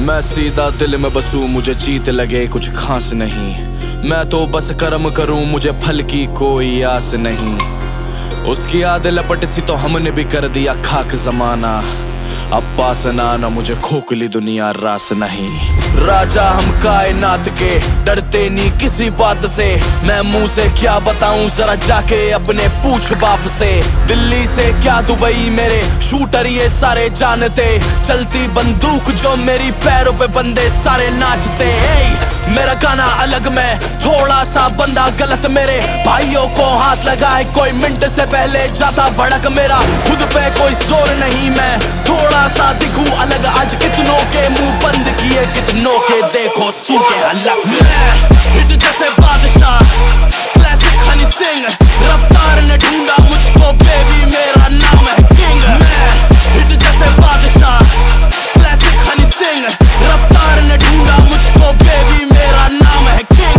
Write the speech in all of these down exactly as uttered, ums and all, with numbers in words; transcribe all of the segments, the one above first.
मैं सीधा दिल में बसूं, मुझे जीत लगे कुछ खास नहीं। मैं तो बस कर्म करूं, मुझे फल की कोई आस नहीं। उसकी आद लपट सी तो हमने भी कर दिया खाक जमाना। अब पास ना ना मुझे खोखली दुनिया रास नहीं। राजा हम कायनात के, डरते नहीं किसी बात से। मैं मुंह से क्या बताऊं, जरा जाके अपने पूछ बाप से। दिल्ली से क्या दुबई, मेरे शूटर ये सारे जानते। चलती बंदूक जो मेरी पैरों पे बंदे सारे नाचते। मेरा गाना अलग, मैं थोड़ा सा बंदा गलत। मेरे भाइयों को हाथ लगाए कोई मिनट से पहले जाता भड़क। मेरा खुद पे कोई जोर नहीं, मैं थोड़ा सा दिखूं अलग। आज कितनों के मुंह बंद किए, कितनों के देखो सूखे हलक। मैं हिट जैसे बादशाह, क्लासिक हनी सिंह। रफ्तार ने ढूंढा मुझको, बेबी मेरा नाम है किंग। मैं हिट जैसे बादशाह, क्लासिक हनी सिंह। रफ्तार ने ढूंढा मुझको, बेबी मेरा नाम है किंग।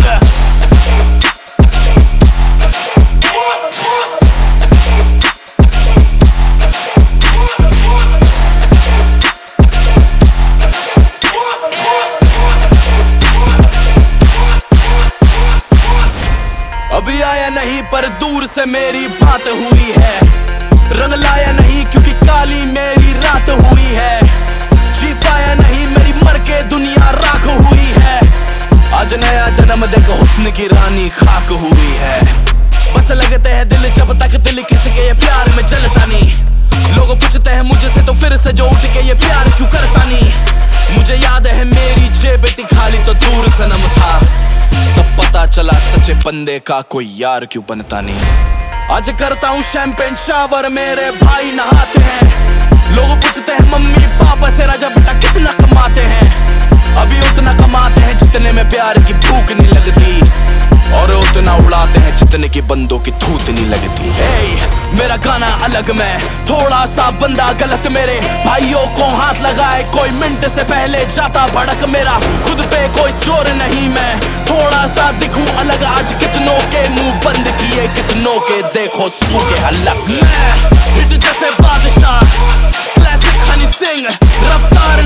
अभी आया नहीं पर दूर से मेरी बात हुई है। रंग लाया नहीं क्योंकि काली मेरी रात हुई है। जी पाया नहीं मेरी मर के दुनिया राख हुई है। आज नया जन्म देखो हुस्न की रानी खाक हुई है। बस लगते हैं दिल जब तक दिल किसके ये प्यार में जलता नहीं। लोग पूछते हैं मुझे से तो फिर से जो उठ के ये प्यार क्यों करता नहीं। मुझे याद है मेरी जेब इतनी खाली तो दूर सनम था। तब पता चला सच्चे बंदे का कोई यार क्यों बनता नहीं। आज करता हूँ शैंपेन शावर, मेरे भाई नहाते हैं। लोग पूछते हैं मम्मी पापा से राजा बेटा कितना कमाते हैं। अभी उतना कमाते हैं जितने में प्यार की भूख नहीं लगती, और उतना उड़ाते हैं जितने की बंदों की थूत नहीं लगती। hey, मेरा गाना अलग, मैं थोड़ा सा बंदा गलत। मेरे भाइयों को हाथ लगाए कोई मिनट से पहले जाता भड़क। मेरा खुद पे कोई जोर नहीं, मैं थोड़ा सा दिखूं अलग। आज कितनों के मुंह बंद किए, कितनों के देखो सूखे हलक। मैं हिट जैसे बादशाह, क्लासिक हनी सिंह। रफ्तार